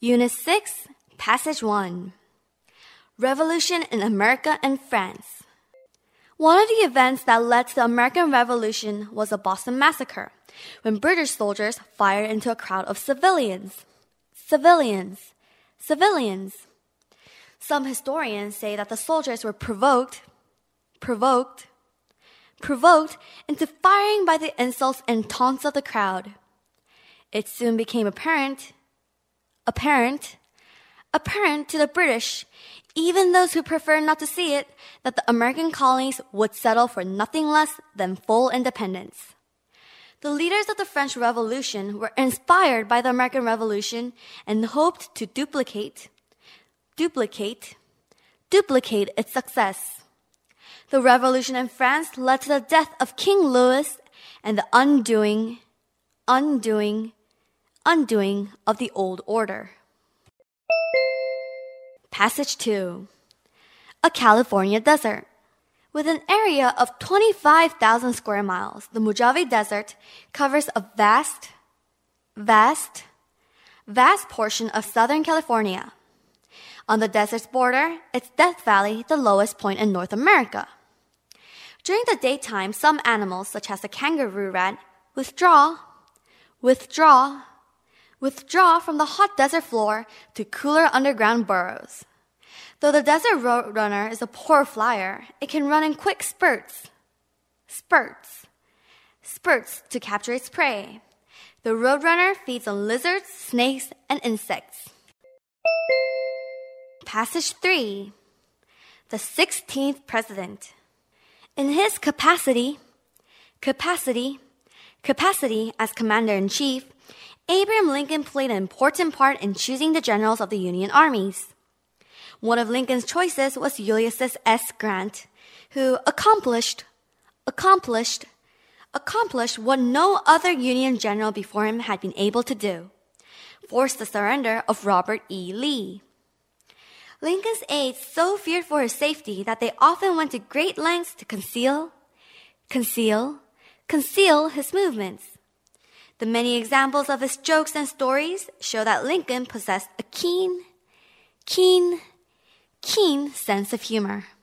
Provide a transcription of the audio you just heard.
Unit 6, Passage 1. Revolution in America and France. One of the events that led to the American Revolution was the Boston Massacre, when British soldiers fired into a crowd of civilians. Some historians say that the soldiers were provoked into firing by the insults and taunts of the crowd. It soon became apparent to the British, even those who preferred not to see it, that the American colonies would settle for nothing less than full independence. The leaders of the French Revolution were inspired by the American Revolution and hoped to duplicate its success. The revolution in France led to the death of King Louis and the undoing of the old order. Passage 2. A California desert. With an area of 25,000 square miles, the Mojave Desert covers a vast portion of Southern California. On the desert's border, it's Death Valley, the lowest point in North America. During the daytime, some animals, such as the kangaroo rat, withdraw from the hot desert floor to cooler underground burrows. Though the desert roadrunner is a poor flyer, it can run in quick spurts to capture its prey. The roadrunner feeds on lizards, snakes, and insects. Passage 3. The 16th President. In his capacity as Commander-in-Chief, Abraham Lincoln played an important part in choosing the generals of the Union armies. One of Lincoln's choices was Ulysses S. Grant, who accomplished what no other Union general before him had been able to do: force the surrender of Robert E. Lee. Lincoln's aides so feared for his safety that they often went to great lengths to conceal his movements. The many examples of his jokes and stories show that Lincoln possessed a keen sense of humor.